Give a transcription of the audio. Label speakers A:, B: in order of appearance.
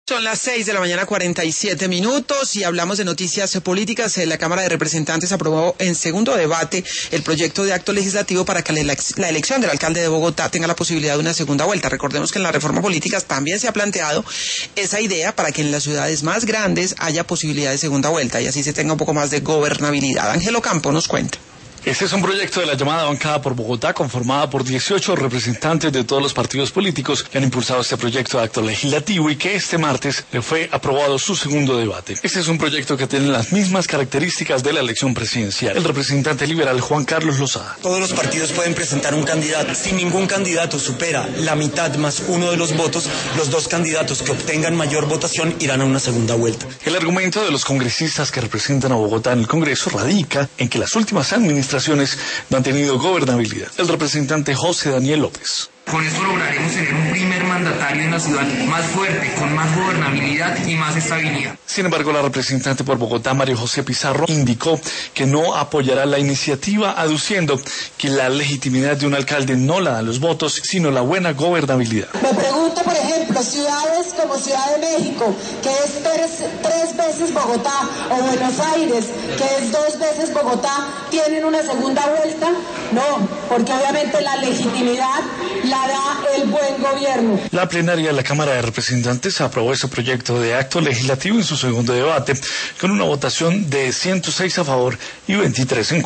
A: Son las 6:47 a.m. y hablamos de noticias políticas. La Cámara de Representantes aprobó en segundo debate el proyecto de acto legislativo para que la elección del alcalde de Bogotá tenga la posibilidad de una segunda vuelta. Recordemos que en la reforma política también se ha planteado esa idea para que en las ciudades más grandes haya posibilidad de segunda vuelta y así se tenga un poco más de gobernabilidad. Ángelo Campo nos cuenta.
B: Este es un proyecto de la llamada Bancada por Bogotá, conformada por 18 representantes de todos los partidos políticos que han impulsado este proyecto de acto legislativo y que este martes le fue aprobado su segundo debate. Este es un proyecto que tiene las mismas características de la elección presidencial. El representante liberal Juan Carlos Lozada.
C: Todos los partidos pueden presentar un candidato. Si ningún candidato supera la mitad más uno de los votos, los dos candidatos que obtengan mayor votación irán a una segunda vuelta.
B: El argumento de los congresistas que representan a Bogotá en el Congreso radica en que las últimas administraciones no han tenido gobernabilidad. El representante José Daniel López.
D: Con esto lograremos tener un primer mandatario en la ciudad más fuerte, con más gobernabilidad y más estabilidad.
B: Sin embargo, la representante por Bogotá, María José Pizarro, indicó que no apoyará la iniciativa, aduciendo que la legitimidad de un alcalde no la dan los votos, sino la buena gobernabilidad.
E: Me pregunto, por ejemplo, ciudades como Ciudad de México, que es tres veces Bogotá, o Buenos Aires, que es 2 veces Bogotá, ¿tienen una segunda vuelta? No, porque obviamente la legitimidad la da el buen gobierno.
B: La plenaria de la Cámara de Representantes aprobó este proyecto de acto legislativo en su segundo debate, con una votación de 106 a favor y 23 en contra.